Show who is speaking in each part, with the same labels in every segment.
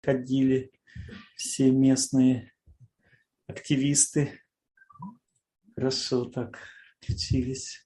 Speaker 1: ходили все местные активисты. Хорошо так включились.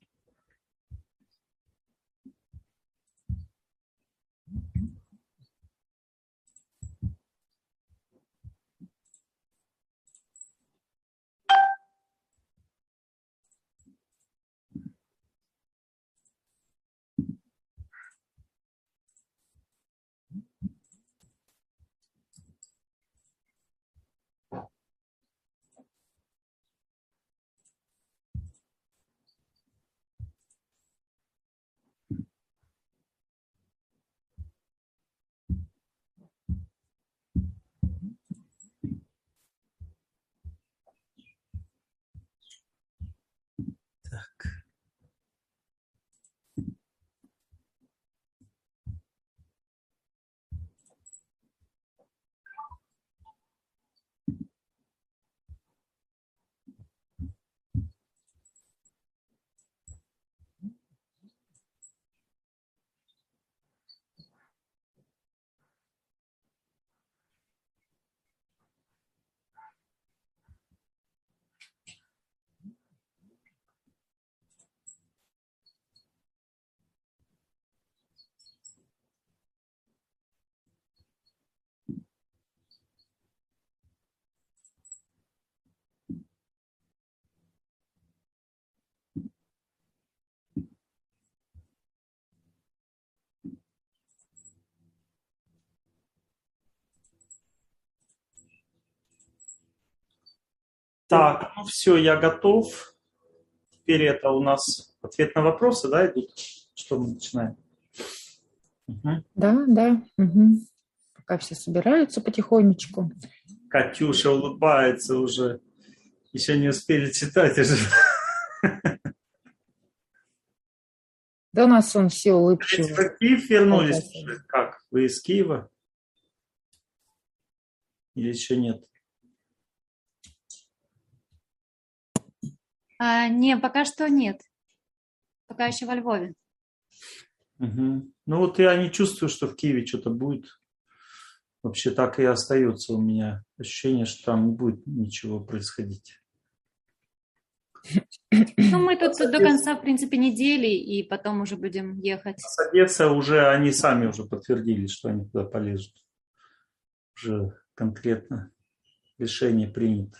Speaker 1: Так, ну все, я готов. Теперь это у нас ответ на вопросы, да, идут? Что мы начинаем? Угу.
Speaker 2: Да. Угу. Пока все собираются потихонечку.
Speaker 1: Катюша улыбается уже. Еще не успели читать уже.
Speaker 2: Да у нас он все улыбчивый.
Speaker 1: В Киев вернулись? Как? Вы из Киева? Или еще нет?
Speaker 3: Не, пока что нет. Пока еще во Львове.
Speaker 1: Угу. Ну вот я не чувствую, что в Киеве что-то будет. Вообще так и остается у меня ощущение, что там не будет ничего происходить.
Speaker 3: Ну, мы тут до конца, в принципе, недели, и потом уже будем ехать.
Speaker 1: С Одессы уже они сами уже подтвердили, что они туда полезут. Уже конкретно решение принято.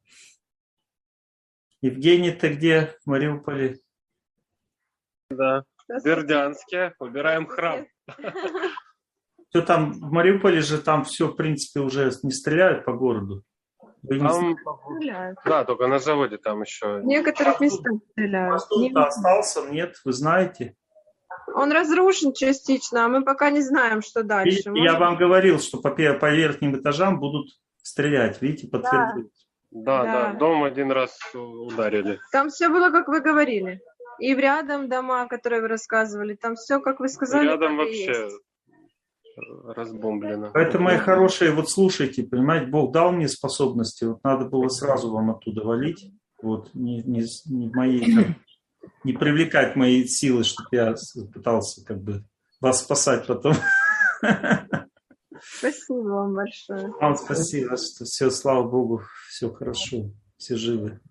Speaker 1: Евгений, ты где? В Мариуполе?
Speaker 4: Да, в Бердянске. Убираем храм.
Speaker 1: Что там, в Мариуполе же там все, в принципе, уже не стреляют по городу?
Speaker 4: Там, да, только на заводе там еще.
Speaker 5: В некоторых местах стреляют.
Speaker 1: Кто-то остался, нет, вы знаете?
Speaker 5: Он разрушен частично, а мы пока не знаем, что дальше.
Speaker 1: Я вам говорил, что по верхним этажам будут стрелять, видите, подтвердить.
Speaker 4: Да, дом один раз ударили.
Speaker 5: Там все было, как вы говорили. И рядом дома, которые вы рассказывали, там все, как вы сказали,
Speaker 4: рядом
Speaker 5: так и
Speaker 4: вообще
Speaker 5: есть.
Speaker 4: Разбомблено.
Speaker 1: Поэтому, мои хорошие, вот слушайте, понимаете, Бог дал мне способности, вот надо было сразу вам оттуда валить, вот, не привлекать мои силы, чтобы я пытался как бы вас спасать потом.
Speaker 5: Спасибо вам большое.
Speaker 1: Вам спасибо, что все, слава Богу, все хорошо, все живы.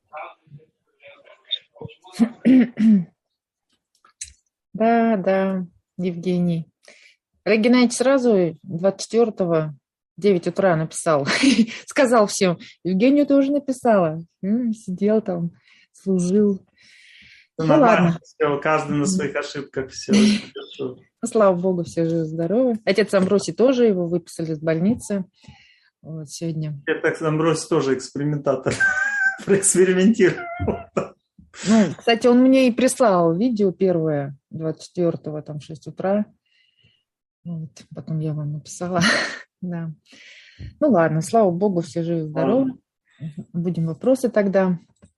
Speaker 2: Да, Евгений. Олег Геннадьевич сразу 24-го 9 утра написал. Сказал всем, Евгению тоже написала. Сидел там, служил. Ну ладно.
Speaker 1: Все, каждый на своих ошибках. Все.
Speaker 2: Слава Богу, все живы-здоровы. Отец Амбросий тоже, его выписали из больницы. Вот сегодня.
Speaker 1: Отец Амбросий тоже экспериментатор. Проэкспериментировал.
Speaker 2: Ну, кстати, он мне и прислал видео первое, 24-го, там, 6 утра. Вот, потом я вам написала. Да. Ну ладно, слава Богу, все живы-здоровы. Будем вопросы тогда.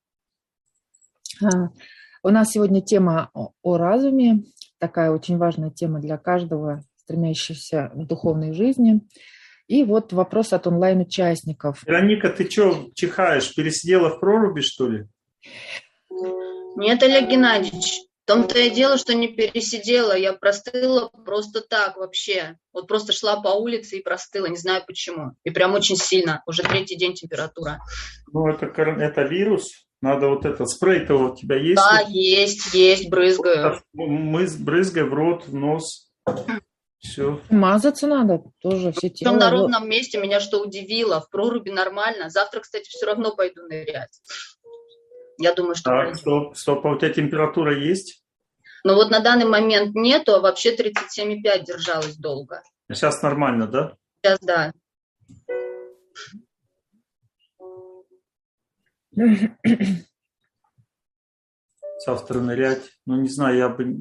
Speaker 2: У нас сегодня тема о разуме. Такая очень важная тема для каждого, стремящегося к духовной жизни. И вот вопрос от онлайн-участников.
Speaker 1: Вероника, ты что чихаешь? Пересидела в проруби, что ли?
Speaker 6: Нет, Олег Геннадьевич, В том-то и дело, что не пересидела, я простыла просто так вообще. Вот просто шла по улице и простыла, не знаю почему. И прям очень сильно, уже 3-й день температура.
Speaker 1: Ну, это вирус. Надо вот это, спрей-то у тебя есть?
Speaker 6: Да, есть, брызгаю.
Speaker 1: Мы брызгаем в рот, в нос. Все.
Speaker 2: Мазаться надо тоже все
Speaker 6: Причем
Speaker 2: тело.
Speaker 6: на ровном месте меня что удивило, в проруби нормально. Завтра, кстати, все равно пойду нырять. Я думаю, что...
Speaker 1: Так, стоп, а у тебя температура есть?
Speaker 6: Но вот на данный момент нету, а вообще 37,5 держалась долго.
Speaker 1: Сейчас нормально, да?
Speaker 6: Сейчас да.
Speaker 1: Завтра нырять. Ну, не знаю, я бы...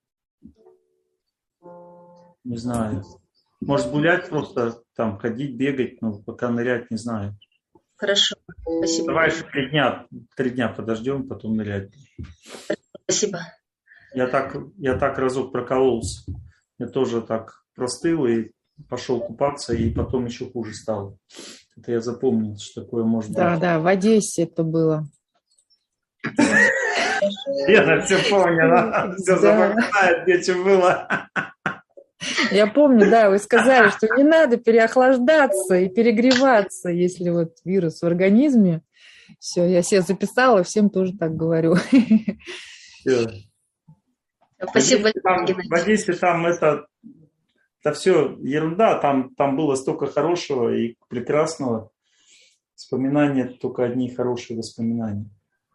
Speaker 1: Не знаю. Может, гулять просто, там, ходить, бегать, но пока нырять, не знаю.
Speaker 6: Хорошо, спасибо.
Speaker 1: Давай еще 3 дня подождем, потом нырять.
Speaker 6: Спасибо.
Speaker 1: Я так разок прокололся. Я тоже так простыл и пошел купаться, и потом еще хуже стало. Это я запомнил, что такое может быть.
Speaker 2: Да, в Одессе это было.
Speaker 1: Я все понял, все запоминает, где что было.
Speaker 2: Я помню, да, вы сказали, что не надо переохлаждаться и перегреваться, если вот вирус в организме. Все, я себе записала, всем тоже так говорю.
Speaker 1: Все.
Speaker 6: Спасибо.
Speaker 1: В Одессе там это все ерунда, там было столько хорошего и прекрасного. Воспоминания, только одни хорошие воспоминания.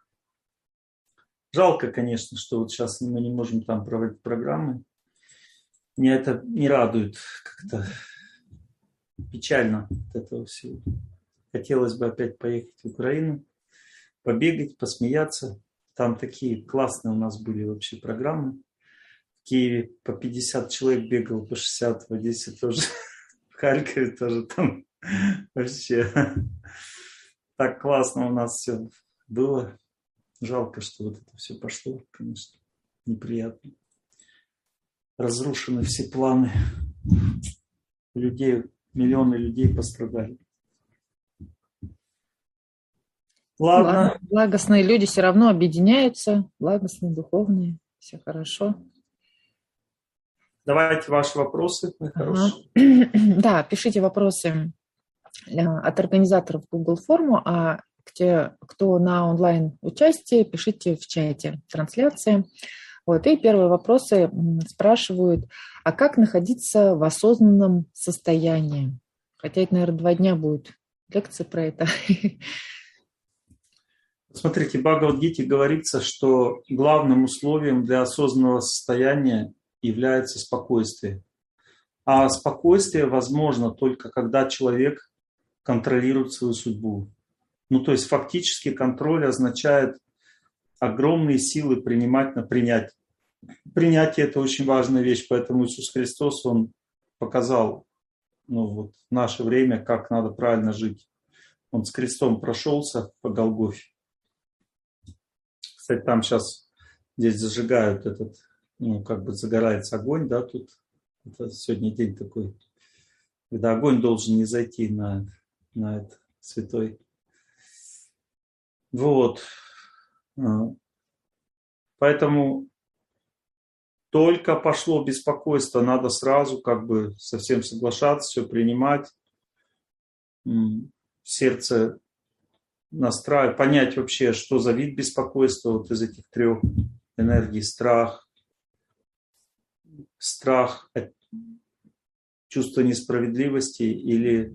Speaker 1: Жалко, конечно, что вот сейчас мы не можем там проводить программы. Меня это не радует, как-то печально от этого всего. Хотелось бы опять поехать в Украину, побегать, посмеяться. Там такие классные у нас были вообще программы. В Киеве по 50 человек бегал, по 60, в Одессе тоже, в Харькове тоже там вообще так классно у нас все было. Жалко, что вот это все пошло, конечно, неприятно. Разрушены все планы. Людей, миллионы людей пострадали. Ладно.
Speaker 2: Благостные люди все равно объединяются, благостные, духовные, все хорошо.
Speaker 1: Давайте ваши вопросы.
Speaker 2: Да, пишите вопросы от организаторов Google форму, а те, кто на онлайн участии, пишите в чате трансляции. Вот, и первые вопросы спрашивают, а как находиться в осознанном состоянии? Хотя это, наверное, 2 дня будет лекция про это.
Speaker 1: Смотрите, в Бхагавад-гите говорится, что главным условием для осознанного состояния является спокойствие. А спокойствие возможно только когда человек контролирует свою судьбу. Ну, то есть фактически контроль означает огромные силы принимать на принять. Принятие – это очень важная вещь, поэтому Иисус Христос, Он показал в наше время, как надо правильно жить. Он с крестом прошелся по Голгофе. Кстати, там сейчас здесь зажигают этот, загорается огонь, да, тут. Это сегодня день такой, когда огонь должен не зайти на это святой. Вот. Поэтому только пошло беспокойство, надо сразу совсем соглашаться, все принимать, сердце настраивать, понять вообще, что за вид беспокойства вот из этих 3 энергий: страх, чувство несправедливости или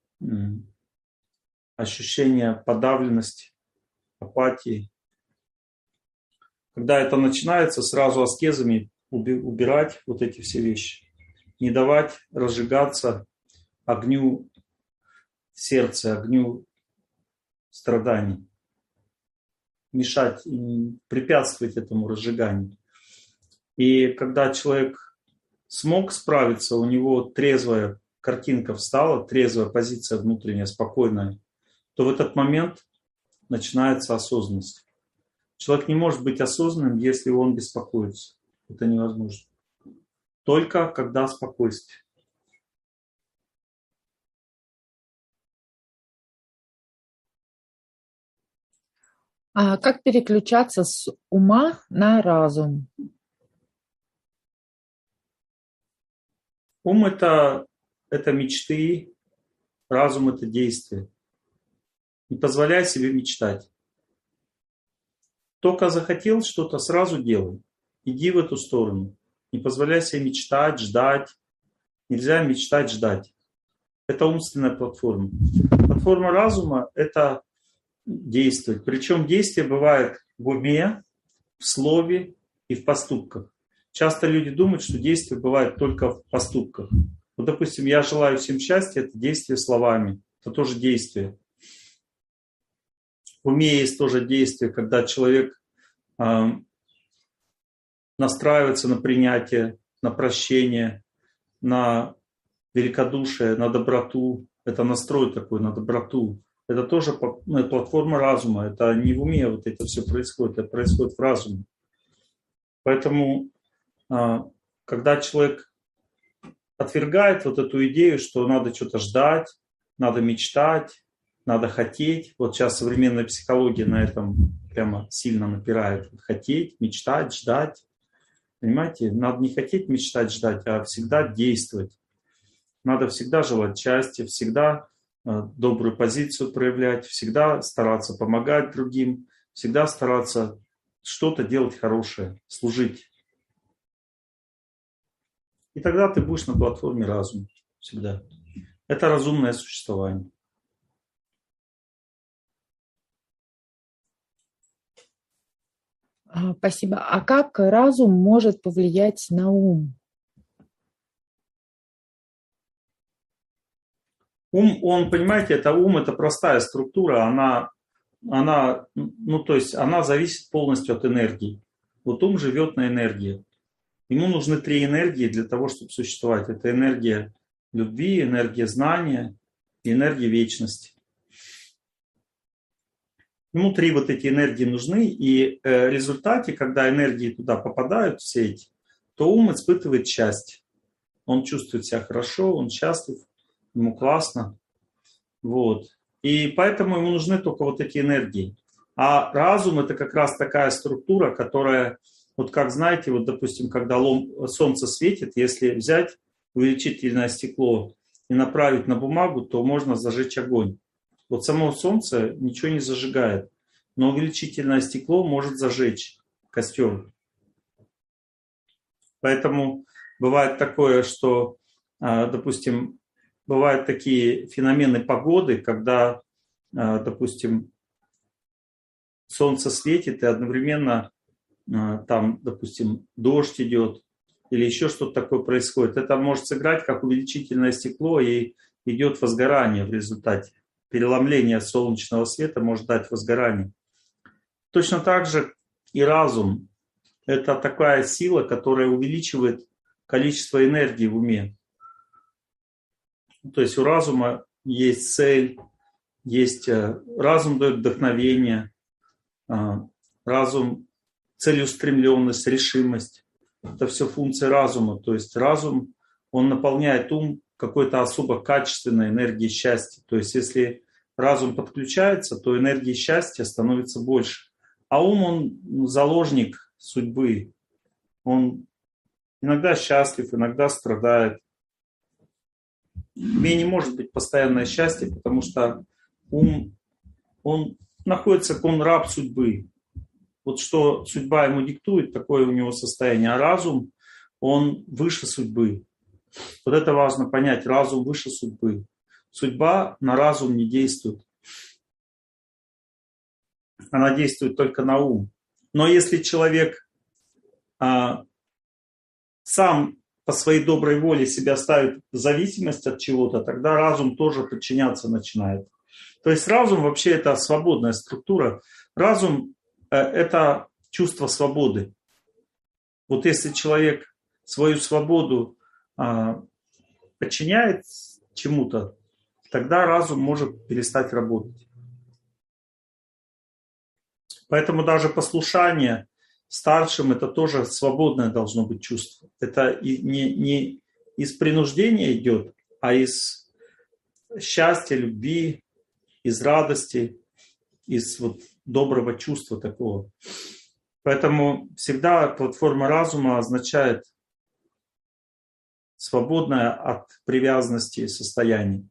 Speaker 1: ощущение подавленности, апатии. Когда это начинается, сразу аскезами убирать вот эти все вещи. Не давать разжигаться огню сердца, огню страданий. Мешать, препятствовать этому разжиганию. И когда человек смог справиться, у него трезвая картинка встала, трезвая позиция внутренняя, спокойная, то в этот момент начинается осознанность. Человек не может быть осознанным, если он беспокоится. Это невозможно. Только когда спокойствие.
Speaker 2: А как переключаться с ума на разум?
Speaker 1: Ум это мечты, разум это действие. Не позволяй себе мечтать. Только захотел что-то, сразу делай. Иди в эту сторону. Не позволяй себе мечтать, ждать. Нельзя мечтать, ждать. Это умственная платформа. Платформа разума – это действовать. Причем действие бывает в уме, в слове и в поступках. Часто люди думают, что действие бывает только в поступках. Вот, допустим, я желаю всем счастья – это действие словами. Это тоже действие. В уме есть тоже действие, когда человек настраивается на принятие, на прощение, на великодушие, на доброту. Это настрой такой на доброту. Это тоже платформа разума. Это не в уме вот это все происходит, это происходит в разуме. Поэтому, когда человек отвергает вот эту идею, что надо что-то ждать, надо мечтать, надо хотеть. Вот сейчас современная психология на этом прямо сильно напирает. Хотеть, мечтать, ждать. Понимаете? Надо не хотеть, мечтать, ждать, а всегда действовать. Надо всегда желать счастья, всегда добрую позицию проявлять, всегда стараться помогать другим, всегда стараться что-то делать хорошее, служить. И тогда ты будешь на платформе разума всегда. Это разумное существование.
Speaker 2: Спасибо. А как разум может повлиять на ум?
Speaker 1: Ум, он, понимаете, это простая структура, она зависит полностью от энергии. Вот ум живет на энергии. Ему нужны 3 энергии для того, чтобы существовать. Это энергия любви, энергия знания и энергия вечности. Ему 3 вот эти энергии нужны, и в результате, когда энергии туда попадают, все эти, то ум испытывает счастье. Он чувствует себя хорошо, он счастлив, ему классно. Вот. И поэтому ему нужны только вот эти энергии. А разум – это как раз такая структура, которая, вот как знаете, вот допустим, когда солнце светит, если взять увеличительное стекло и направить на бумагу, то можно зажечь огонь. Вот само солнце ничего не зажигает, но увеличительное стекло может зажечь костер. Поэтому бывает такое, что, допустим, бывают такие феномены погоды, когда, допустим, солнце светит и одновременно там, допустим, дождь идет или еще что-то такое происходит. Это может сыграть как увеличительное стекло и идет возгорание в результате. Переломление солнечного света может дать возгорание. Точно так же и разум. Это такая сила, которая увеличивает количество энергии в уме. То есть у разума есть цель, разум дает вдохновение, разум, целеустремленность, решимость. Это все функции разума. То есть разум, он наполняет ум какой-то особо качественной энергией счастья. То есть если разум подключается, то энергии счастья становится больше. А ум, он заложник судьбы. Он иногда счастлив, иногда страдает. В уме не может быть постоянное счастье, потому что ум, он находится, он раб судьбы. Вот что судьба ему диктует, такое у него состояние. А разум, он выше судьбы. Вот это важно понять. Разум выше судьбы. Судьба на разум не действует. Она действует только на ум. Но если человек сам по своей доброй воле себя ставит в зависимость от чего-то, тогда разум тоже подчиняться начинает. То есть разум вообще это свободная структура. Разум это чувство свободы. Вот если человек свою свободу подчиняет чему-то, тогда разум может перестать работать. Поэтому даже послушание старшим это тоже свободное должно быть чувство. Это не из принуждения идет, а из счастья, любви, из радости. из вот доброго чувства такого. Поэтому всегда платформа разума означает свободное от привязанности состояние.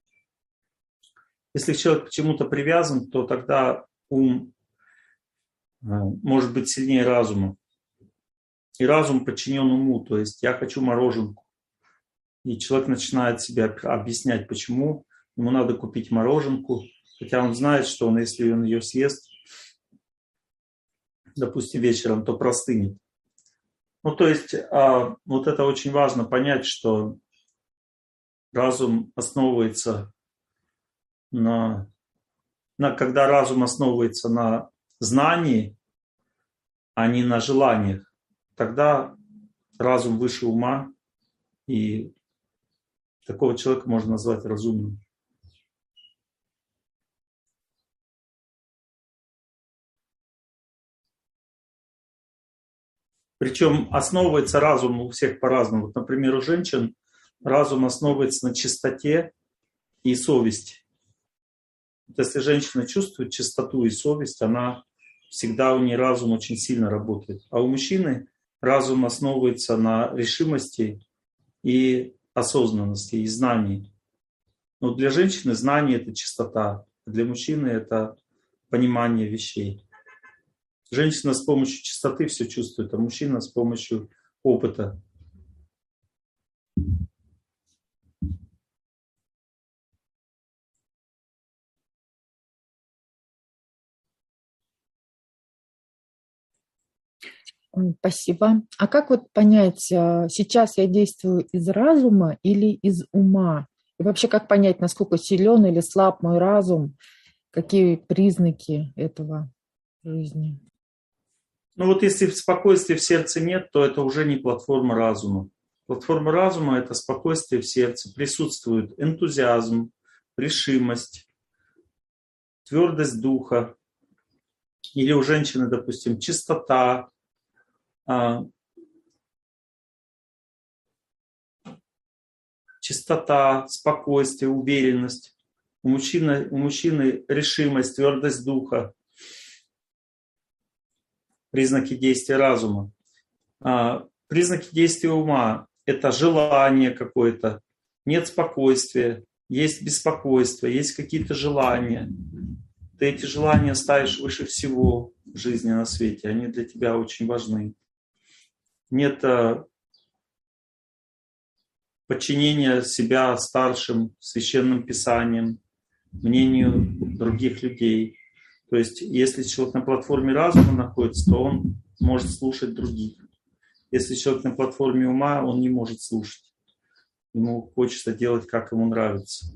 Speaker 1: Если человек к чему-то привязан, то тогда ум может быть сильнее разума. И разум подчинен уму, то есть я хочу мороженку. И человек начинает себе объяснять, почему ему надо купить мороженку, хотя он знает, что он, если он ее съест, допустим, вечером, то простынет. Ну, то есть, вот это очень важно понять, что разум основывается когда разум основывается на знании, а не на желаниях, тогда разум выше ума, и такого человека можно назвать разумным. Причем основывается разум у всех по-разному. Вот, например, у женщин разум основывается на чистоте и совести. Вот если женщина чувствует чистоту и совесть, она всегда у нее разум очень сильно работает. А у мужчины разум основывается на решимости и осознанности, и знании. Но для женщины знание – это чистота, а для мужчины – это понимание вещей. Женщина с помощью чистоты все чувствует, а мужчина с помощью опыта.
Speaker 2: Спасибо. А как вот понять, сейчас я действую из разума или из ума? И вообще, как понять, насколько силен или слаб мой разум? Какие признаки этого в жизни?
Speaker 1: Ну вот если спокойствия в сердце нет, то это уже не платформа разума. Платформа разума – это спокойствие в сердце. Присутствует энтузиазм, решимость, твердость духа. Или у женщины, допустим, чистота, спокойствие, уверенность. У мужчины решимость, твердость духа. Признаки действия разума. Признаки действия ума – это желание какое-то, нет спокойствия, есть беспокойство, есть какие-то желания. Ты эти желания ставишь выше всего в жизни на свете, они для тебя очень важны. Нет подчинения себя старшим, священным писаниям, мнению других людей. То есть, если человек на платформе разума находится, то он может слушать других. Если человек на платформе ума, он не может слушать. Ему хочется делать, как ему нравится.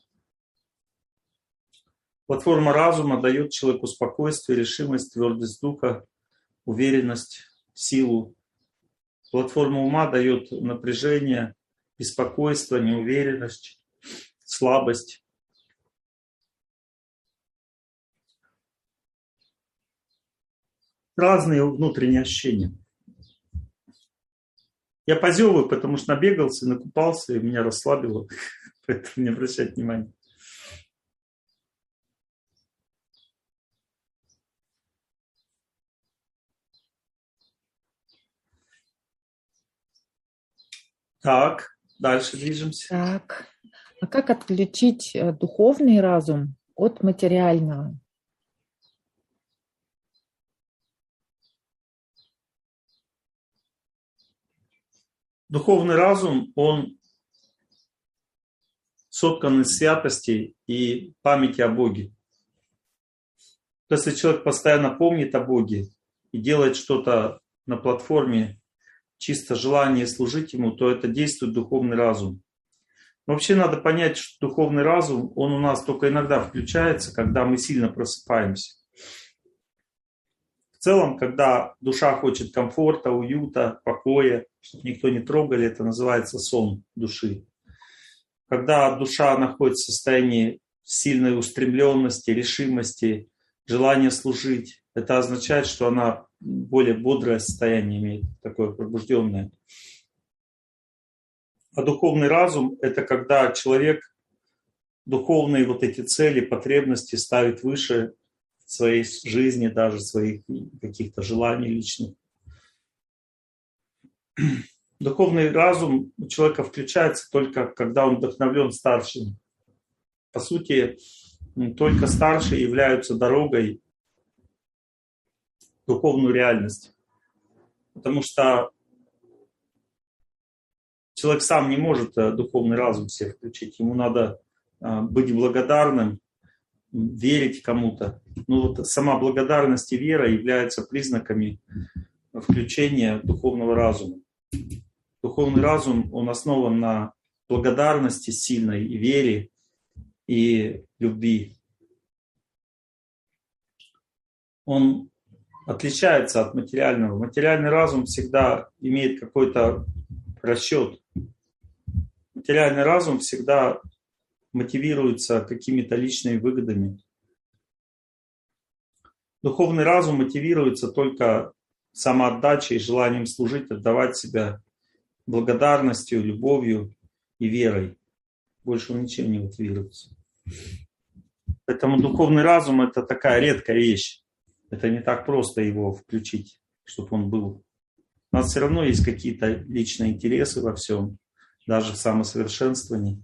Speaker 1: Платформа разума дает человеку спокойствие, решимость, твердость духа, уверенность, силу. Платформа ума дает напряжение, беспокойство, неуверенность, слабость. Разные внутренние ощущения. Я позевываю, потому что набегался, накупался, и меня расслабило. Поэтому не обращать внимания. Так, дальше движемся.
Speaker 2: Так. А как отличить духовный разум от материального?
Speaker 1: Духовный разум, он соткан из святости и памяти о Боге. Если человек постоянно помнит о Боге и делает что-то на платформе, чисто желание служить Ему, то это действует духовный разум. Вообще надо понять, что духовный разум, он у нас только иногда включается, когда мы сильно просыпаемся. В целом, когда душа хочет комфорта, уюта, покоя, чтобы никто не трогали, это называется сон души. Когда душа находится в состоянии сильной устремленности, решимости, желания служить, это означает, что она более бодрое состояние имеет, такое пробужденное. А духовный разум – это когда человек духовные вот эти цели, потребности ставит выше своей жизни, даже своих каких-то желаний личных. Духовный разум у человека включается только когда он вдохновлен старшим. По сути, только старшие являются дорогой в духовную реальность. Потому что человек сам не может духовный разум себе включить. Ему надо быть благодарным, верить кому-то. Но вот сама благодарность и вера являются признаками включения духовного разума. Духовный разум, он основан на благодарности сильной и вере, и любви. Он отличается от материального. Материальный разум всегда имеет какой-то расчет. Материальный разум всегда мотивируется какими-то личными выгодами. Духовный разум мотивируется только самоотдачей, желанием служить, отдавать себя благодарностью, любовью и верой. Больше он ничем не мотивируется. Поэтому духовный разум – это такая редкая вещь. Это не так просто его включить, чтобы он был. У нас все равно есть какие-то личные интересы во всем, даже в самосовершенствовании.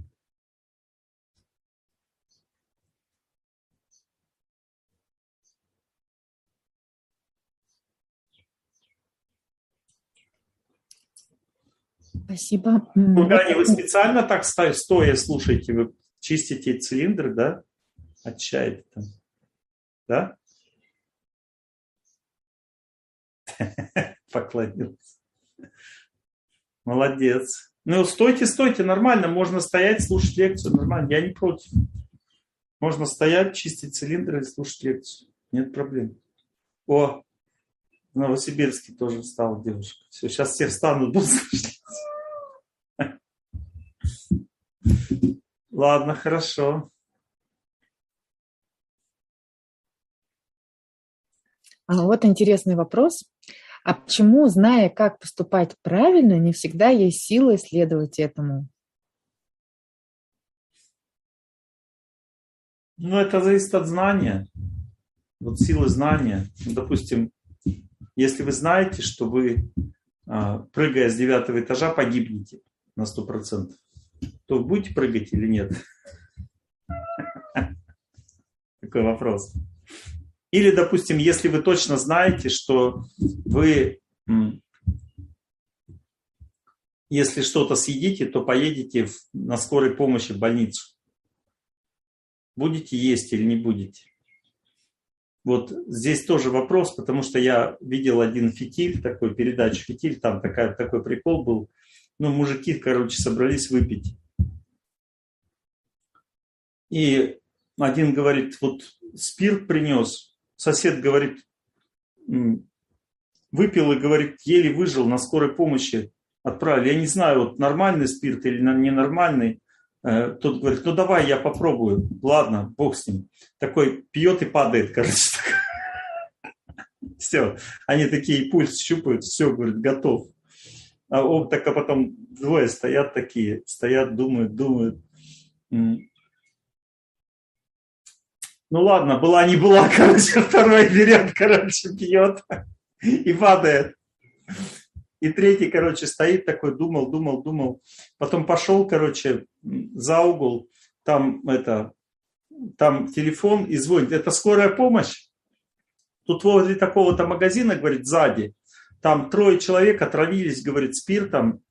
Speaker 2: Спасибо.
Speaker 1: Кургане, вы специально так стоя слушаете? Вы чистите цилиндры, да? Очищаете там. Да? Поклонился. Молодец. Ну, стойте, нормально. Можно стоять, слушать лекцию. Нормально, я не против. Можно стоять, чистить цилиндры и слушать лекцию. Нет проблем. О, в Новосибирске тоже встала девушка. Все, сейчас все встанут, будут слушать. Ладно, хорошо.
Speaker 2: Вот интересный вопрос. А почему, зная, как поступать правильно, не всегда есть силы следовать этому?
Speaker 1: Ну, это зависит от знания. Вот силы знания. Допустим, если вы знаете, что вы, прыгая с 9-го этажа, погибнете на 100%, то будете прыгать или нет? Такой вопрос. Или, допустим, если вы точно знаете, что вы, если что-то съедите, то поедете на скорой помощи в больницу. Будете есть или не будете? Вот здесь тоже вопрос, потому что я видел один фитиль, такой передачу «Фитиль», там такой прикол был. Ну, мужики, короче, собрались выпить. И один говорит, вот спирт принес. Сосед говорит, выпил и говорит, еле выжил, на скорой помощи отправили. Я не знаю, вот нормальный спирт или ненормальный. Тот говорит, ну давай я попробую. Ладно, бог с ним. Такой пьет и падает, короче. Все. Они такие пульс щупают, все, говорит, готов. А потом двое стоят такие, стоят, думают. Ну ладно, была не была, короче, второй берет, короче, пьет и падает. И третий, короче, стоит такой, думал. Потом пошел, короче, за угол, там телефон и звонит. Это скорая помощь. Тут возле такого-то магазина, говорит, сзади. Там 3 человек отравились, говорит, спиртом,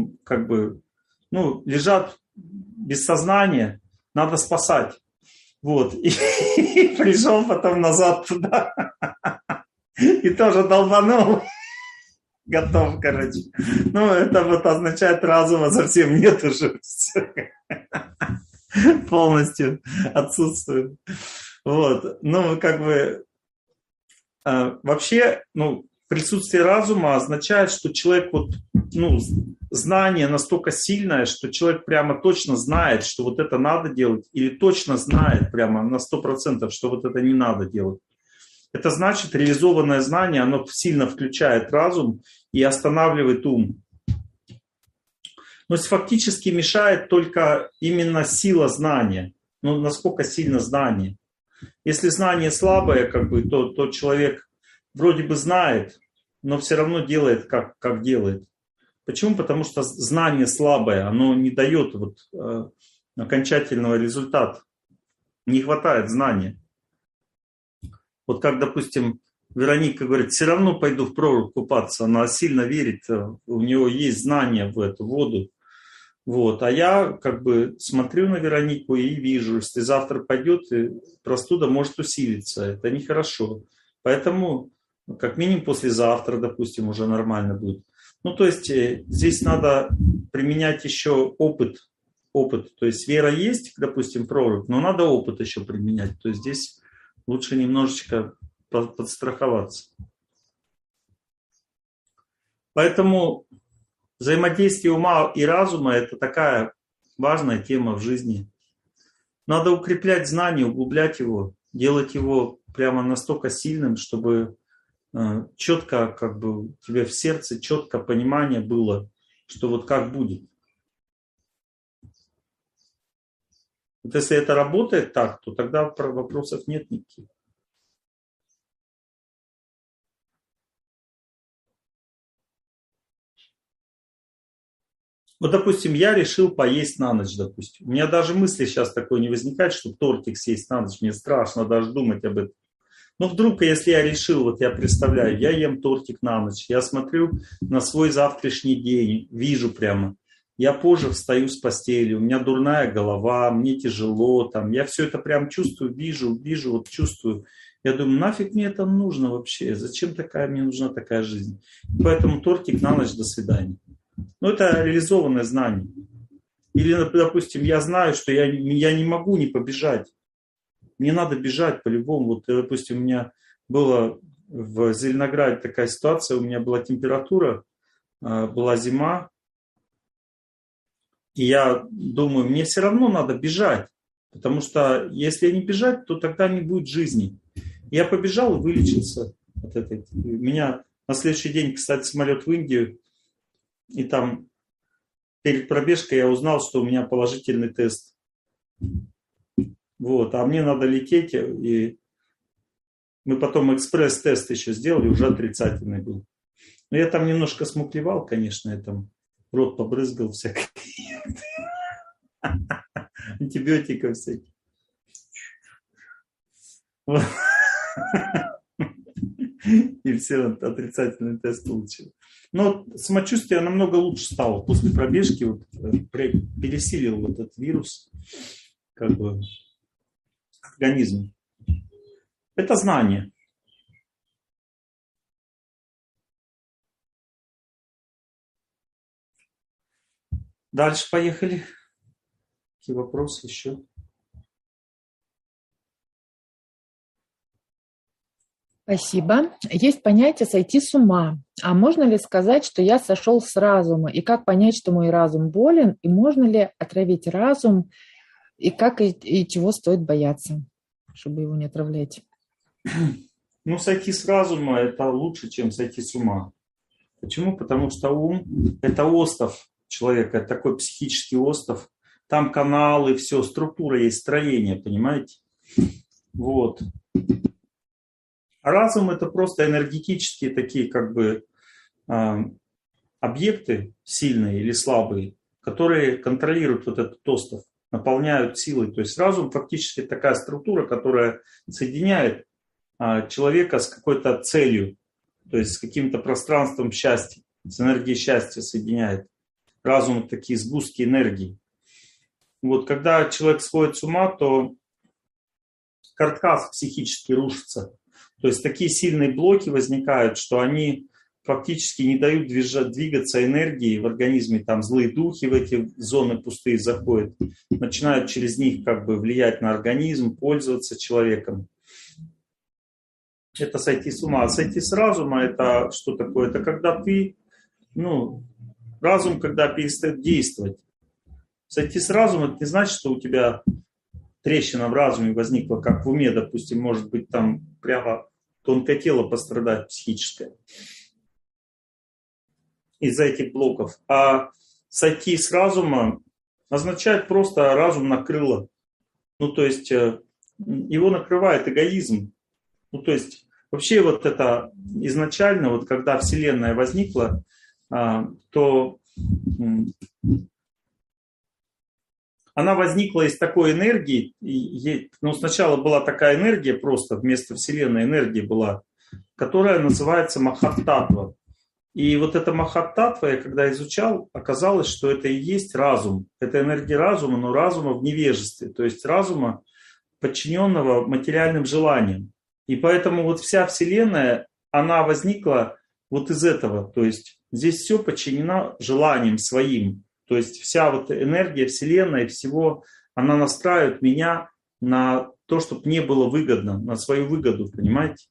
Speaker 1: лежат без сознания, надо спасать. Вот, и пришел потом назад туда, и тоже долбанул, готов, короче. Ну, это вот означает, разума совсем нет уже, полностью отсутствует. Вот, вообще, присутствие разума означает, что человек знание настолько сильное, что человек прямо точно знает, что вот это надо делать, или точно знает прямо на 100%, что вот это не надо делать. Это значит, реализованное знание, оно сильно включает разум и останавливает ум. Но фактически мешает только именно сила знания. Насколько сильно знание. Если знание слабое, то человек вроде бы знает, но все равно делает, как делает. Почему? Потому что знание слабое, оно не дает окончательного результата. Не хватает знания. Вот как, допустим, Вероника говорит, все равно пойду в прорубь купаться. Она сильно верит, у нее есть знания в эту воду. Вот. А я смотрю на Веронику и вижу, если завтра пойдет, простуда может усилиться. Это нехорошо. Поэтому, как минимум, послезавтра, допустим, уже нормально будет. То есть, здесь надо применять еще опыт. То есть, вера есть, допустим, прорубь, но надо опыт еще применять. То есть, здесь лучше немножечко подстраховаться. Поэтому взаимодействие ума и разума – это такая важная тема в жизни. Надо укреплять знание, углублять его, делать его прямо настолько сильным, чтобы четко, у тебя в сердце четко понимание было, что вот как будет. Вот если это работает так, то тогда вопросов нет никаких. Вот, допустим, я решил поесть на ночь, допустим. У меня даже мысли сейчас такой не возникает, что тортик съесть на ночь. Мне страшно даже думать об этом. Но вдруг, если я решил, я представляю, я ем тортик на ночь, я смотрю на свой завтрашний день, вижу прямо. Я позже встаю с постели, у меня дурная голова, мне тяжело, я все это прям чувствую, вижу, чувствую. Я думаю, нафиг мне это нужно вообще, зачем мне нужна такая жизнь? Поэтому тортик на ночь, до свидания. Это реализованное знание. Или, допустим, я знаю, что я не могу не побежать. Мне надо бежать по-любому. Допустим, у меня была в Зеленограде такая ситуация, у меня была температура, была зима, и я думаю, мне все равно надо бежать, потому что если не бежать, то тогда не будет жизни. Я побежал и вылечился от этой. У меня на следующий день, кстати, самолет в Индию, и там перед пробежкой я узнал, что у меня положительный тест. А мне надо лететь, и мы потом экспресс-тест еще сделали, уже отрицательный был. Но я там немножко смуклевал, конечно, я там рот побрызгал всякой антибиотиков всяких. И все, отрицательный тест получил. Но самочувствие намного лучше стало после пробежки, пересилил этот вирус, организм. Это знание. Дальше поехали. Какие вопросы еще?
Speaker 2: Спасибо. Есть понятие «сойти с ума». А можно ли сказать, что я сошел с разума? И как понять, что мой разум болен? И можно ли отравить разум? И как и чего стоит бояться, чтобы его не отравлять?
Speaker 1: Сойти с разума – это лучше, чем сойти с ума. Почему? Потому что ум – это остров человека, это такой психический остров. Там каналы, все, структура есть, строение, понимаете? А разум – это просто энергетические такие объекты, сильные или слабые, которые контролируют этот остров, наполняют силой. То есть разум фактически такая структура, которая соединяет человека с какой-то целью, то есть с каким-то пространством счастья, с энергией счастья соединяет. Разум – это такие сгустки энергии. Когда человек сходит с ума, то каркас психически рушится. То есть такие сильные блоки возникают, что они фактически не дают двигаться энергии в организме. Там злые духи в эти зоны пустые заходят, начинают через них влиять на организм, пользоваться человеком. Это сойти с ума. А сойти с разума – это что такое? Это когда ты, разум, когда перестает действовать. Сойти с разума – это не значит, что у тебя трещина в разуме возникла, как в уме, допустим, может быть, там прямо тонкое тело пострадать психическое из-за этих блоков. А сойти с разума означает просто разум накрыло. То есть его накрывает эгоизм. Ну, то есть вообще вот это изначально, вот когда Вселенная возникла, то она возникла из такой энергии, ну, сначала была такая энергия просто, вместо Вселенной энергия была, которая называется Махаттатва. И вот эта Махаттатва, я когда изучал, оказалось, что это и есть разум. Это энергия разума, но разума в невежестве, то есть разума, подчиненного материальным желаниям. И поэтому вот вся Вселенная, она возникла вот из этого. То есть здесь все подчинено желаниям своим. То есть вся вот энергия Вселенной, всего, она настраивает меня на то, чтобы мне было выгодно, на свою выгоду, понимаете?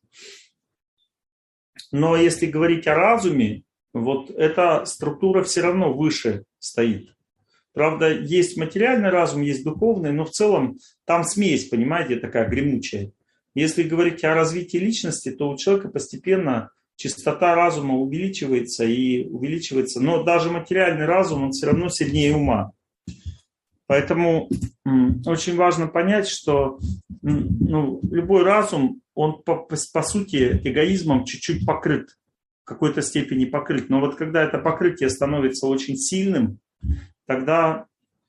Speaker 1: Но если говорить о разуме, вот эта структура все равно выше стоит. Правда, есть материальный разум, есть духовный, но в целом там смесь, понимаете, такая гремучая. Если говорить о развитии личности, то у человека постепенно частота разума увеличивается и увеличивается, но даже материальный разум, он все равно сильнее ума. Поэтому очень важно понять, что любой разум, он по сути эгоизмом чуть-чуть покрыт, в какой-то степени покрыт. Но вот когда это покрытие становится очень сильным, тогда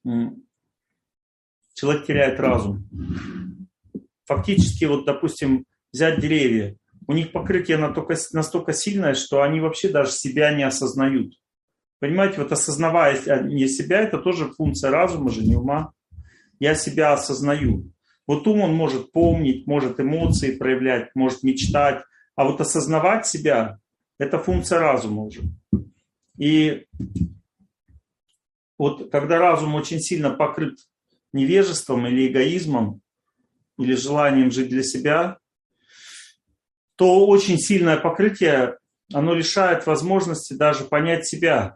Speaker 1: человек теряет разум. Фактически, вот, допустим, взять деревья. У них покрытие настолько сильное, что они вообще даже себя не осознают. Понимаете, вот осознавая не себя, это тоже функция разума же, не ума. Я себя осознаю. Вот ум он может помнить, может эмоции проявлять, может мечтать. А вот осознавать себя – это функция разума уже. И вот когда разум очень сильно покрыт невежеством или эгоизмом, или желанием жить для себя, то очень сильное покрытие, оно лишает возможности даже понять себя.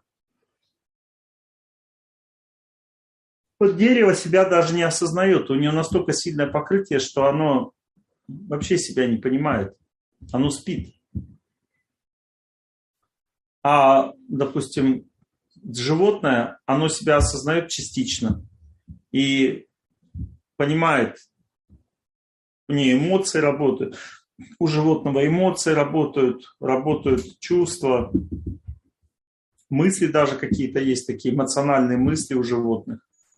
Speaker 1: Вот дерево себя даже не осознает, у него настолько сильное покрытие, что оно вообще себя не понимает, оно спит. А, допустим, животное, оно себя осознает частично и понимает, у нее эмоции работают, у животного эмоции работают чувства, мысли даже какие-то есть, такие эмоциональные мысли у животных.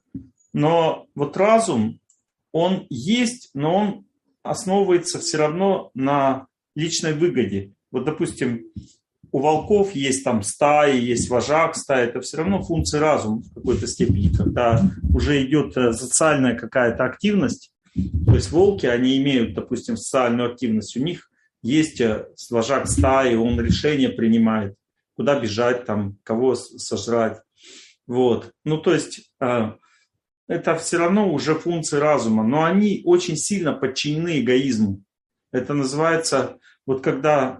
Speaker 1: Но вот разум, он есть, но он основывается все равно на личной выгоде. Вот, допустим, у волков есть там стаи, есть вожак стаи, это все равно функция разума в какой-то степени, когда уже идет социальная какая-то активность. То есть волки, они имеют, допустим, социальную активность, у них есть вожак стаи, он решение принимает, куда бежать, там, кого сожрать. Вот. Ну, то есть это все равно уже функции разума, но они очень сильно подчинены эгоизму. Это называется, вот когда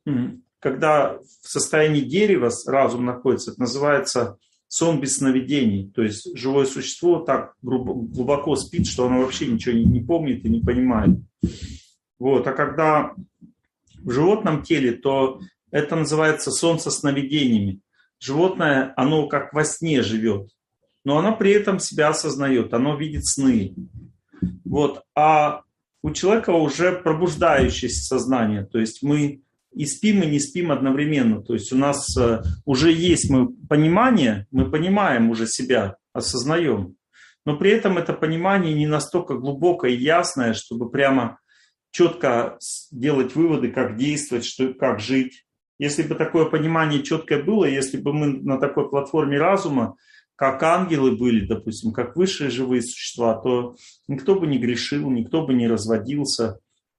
Speaker 1: в состоянии дерева разум находится, это называется сон без сновидений. То есть живое существо так глубоко спит, что оно вообще ничего не помнит и не понимает. Вот. А когда в животном теле, то это называется сон со сновидениями. Животное, оно как во сне живет, но оно при этом себя осознает, оно видит сны. Вот. А у человека уже пробуждающееся сознание, то есть мы и спим, и не спим одновременно. То есть у нас уже есть понимание, мы понимаем уже себя, осознаем. Но при этом это понимание не настолько глубокое и ясное, чтобы прямо четко делать выводы, как действовать, как жить. Если бы такое понимание четкое было, если бы мы на такой платформе разума, как ангелы были, допустим, как высшие живые существа, то никто бы не грешил, никто бы не разводился,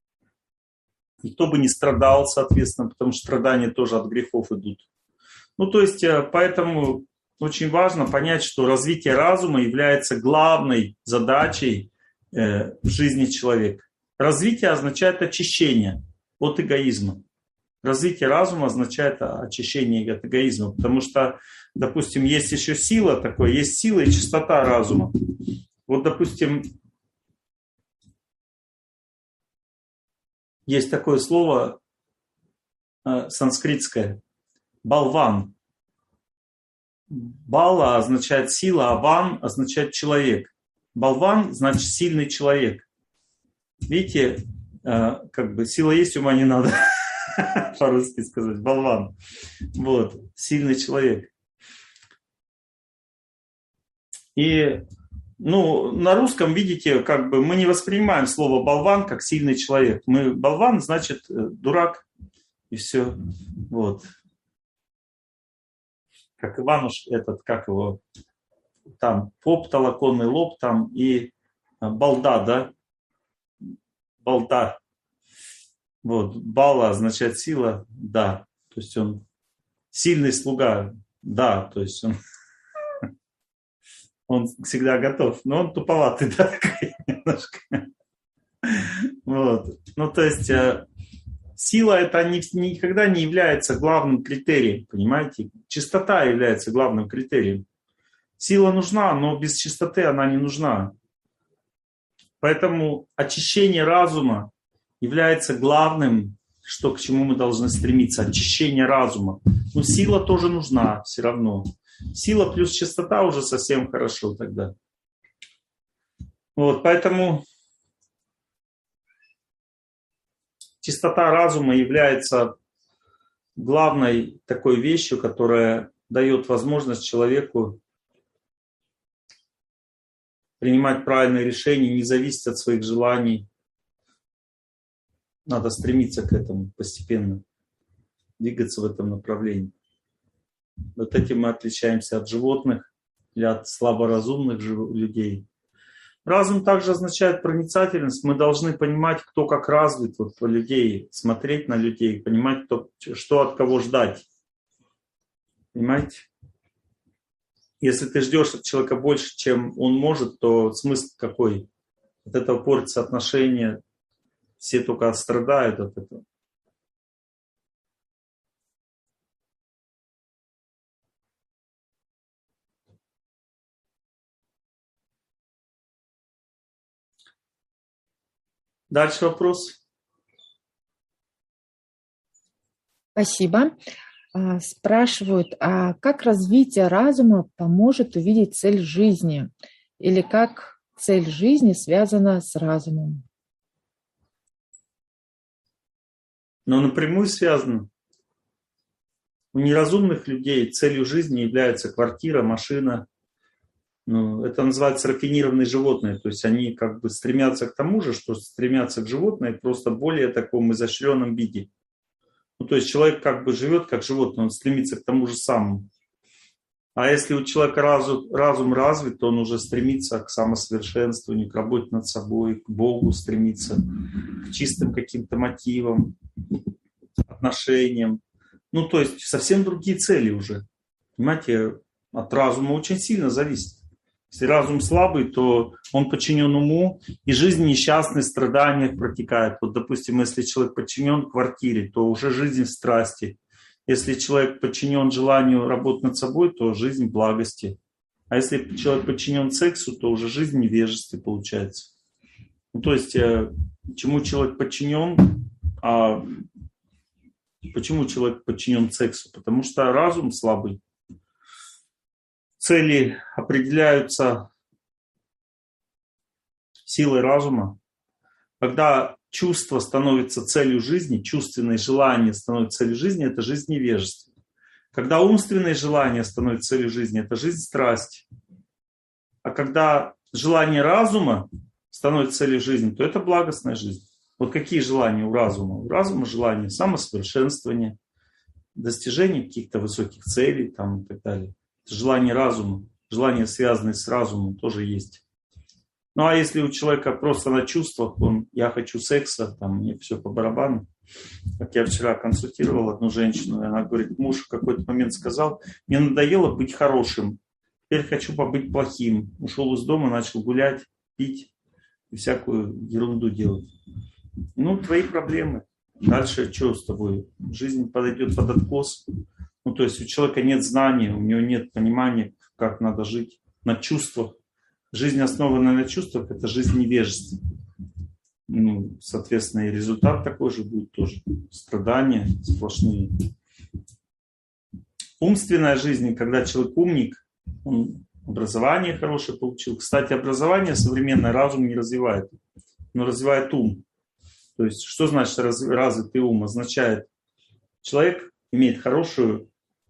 Speaker 1: никто бы не страдал, соответственно, потому что страдания тоже от грехов идут. Ну, то есть, поэтому очень важно понять, что развитие разума является главной задачей в жизни человека. Развитие означает очищение от эгоизма. Развитие разума означает очищение от эгоизма, потому что, допустим, есть еще сила такое, есть сила и чистота разума. Вот, допустим, есть такое слово санскритское – балван. Бала означает сила, а ван означает человек. Балван значит сильный человек. Видите, как бы сила есть, ума не надо, по-русски сказать, болван. Вот, сильный человек. И, ну, на русском, видите, как бы мы не воспринимаем слово болван как сильный человек. Болван значит дурак, и все. Вот. Как Ивануш, как его, там, поп, толоконный лоб, там, и балда, да? Балда. Вот, бала означает сила, да. То есть он сильный слуга, да. То есть он всегда готов, но он туповатый, да, немножко. Вот. Ну, то есть сила это никогда не является главным критерием, понимаете? Чистота является главным критерием. Сила нужна, но без чистоты она не нужна. Поэтому очищение разума является главным, к чему мы должны стремиться. Очищение разума. Но сила тоже нужна все равно. Сила плюс чистота уже совсем хорошо тогда. Вот, поэтому чистота разума является главной такой вещью, которая дает возможность человеку принимать правильные решения, не зависеть от своих желаний. Надо стремиться к этому постепенно, двигаться в этом направлении. Вот этим мы отличаемся от животных или от слаборазумных людей. Разум также означает проницательность. Мы должны понимать, кто как развит вот, людей, смотреть на людей, понимать, что от кого ждать. Понимаете? Если ты ждешь от человека больше, чем он может, то смысл какой? От этого портятся отношения, все только страдают от этого. Дальше вопрос.
Speaker 2: Спасибо. Спрашивают, а как развитие разума поможет увидеть цель жизни? Или как цель жизни связана с разумом?
Speaker 1: Но напрямую связано. У неразумных людей целью жизни является квартира, машина. Ну, это называется рафинированные животные. То есть они как бы стремятся к тому же, что стремятся к животным, просто более таком изощренном виде. Ну, то есть человек как бы живет как животное, он стремится к тому же самому. А если у человека разум развит, то он уже стремится к самосовершенствованию, к работе над собой, к Богу стремится, к чистым каким-то мотивам, отношениям. Ну, то есть совсем другие цели уже. Понимаете, от разума очень сильно зависит. Если разум слабый, то он подчинен уму, и жизнь несчастной, страдания протекает. Вот, допустим, если человек подчинен квартире, то уже жизнь в страсти. Если человек подчинен желанию работать над собой, то жизнь в благости. А если человек подчинен сексу, то уже жизнь в невежестве получается. Ну, то есть, чему человек подчинен, почему человек подчинен сексу? Потому что разум слабый. Цели определяются силой разума. Когда чувство становится целью жизни, чувственные желания становятся целью жизни, это жизнь невежества. Когда умственные желания становятся целью жизни, это жизнь страсти. А когда желание разума становится целью жизни, то это благостная жизнь. Вот какие желания у разума? У разума желание самосовершенствования, достижения каких-то высоких целей там, и так далее. Желание разума, желания, связанные с разумом, тоже есть. Ну а если у человека просто на чувствах, я хочу секса, там мне все по барабану. Как я вчера консультировал одну женщину, и она говорит, муж в какой-то момент сказал, мне надоело быть хорошим, теперь хочу побыть плохим. Ушел из дома, начал гулять, пить и всякую ерунду делать. Ну, твои проблемы. Дальше что с тобой? Жизнь подойдет под откос. Ну, то есть у человека нет знаний, у него нет понимания, как надо жить на чувствах. Жизнь, основанная на чувствах, это жизнь невежества. Ну, соответственно, и результат такой же будет тоже. Страдания сплошные. Умственная жизнь, когда человек умник, он образование хорошее получил. Кстати, образование современный разум не развивает. но развивает ум. То есть, что значит развитый ум? Означает, человек имеет хорошую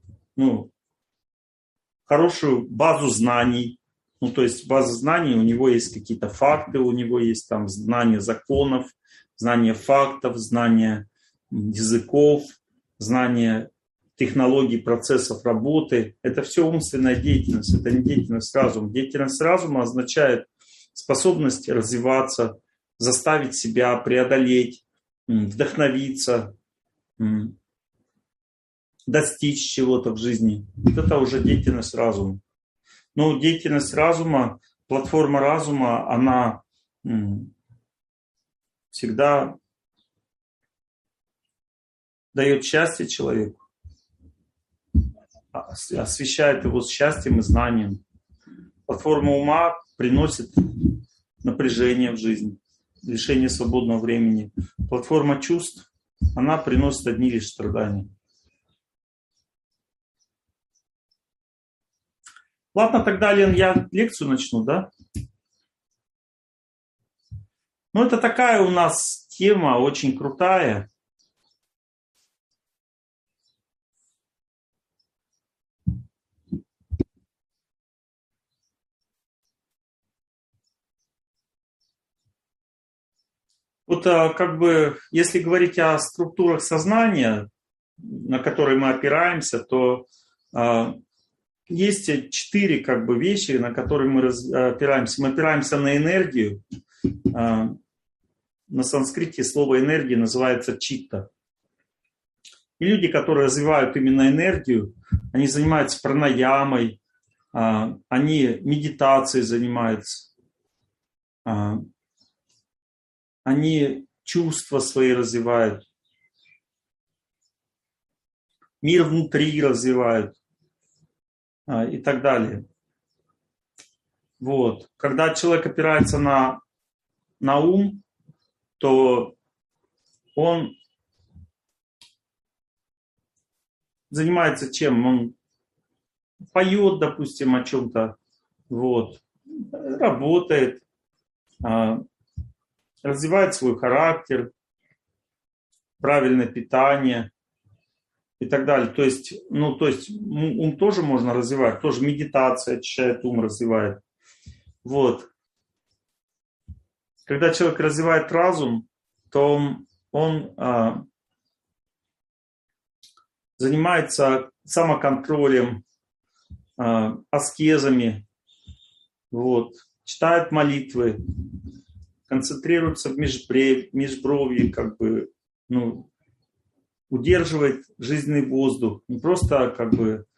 Speaker 1: базу знаний. Ну, то есть база знаний, у него есть какие-то факты, у него есть там знание законов, знание фактов, знание языков, знание технологий, процессов работы. Это все умственная деятельность, это не деятельность разума. Деятельность разума означает способность развиваться, заставить себя преодолеть, вдохновиться, достичь чего-то в жизни. Вот это уже деятельность разума. Но деятельность разума, платформа разума, она всегда дает счастье человеку, освещает его счастьем и знанием. Платформа ума приносит напряжение в жизнь, лишение свободного времени. Платформа чувств, она приносит одни лишь страдания. Ладно, тогда, Лен, я лекцию начну, да? Ну, это такая у нас тема очень крутая. Вот как бы, если говорить о структурах сознания, на которые мы опираемся, то есть 4 как бы вещи, на которые мы опираемся. Мы опираемся на энергию. На санскрите слово энергия называется читта. И люди, которые развивают именно энергию, они занимаются пранаямой, они медитацией занимаются, они чувства свои развивают, мир внутри развивают и так далее. Вот. Когда человек опирается на ум, то он занимается чем? Он поет, допустим, о чем-то, вот, работает, развивает свой характер, правильное питание и так далее. То есть ум тоже можно развивать, тоже медитация очищает ум, развивает. Вот. Когда человек развивает разум, то он занимается самоконтролем, аскезами, вот, читает молитвы, концентрируется в межбровье, как бы, удерживает жизненный воздух, не просто как бы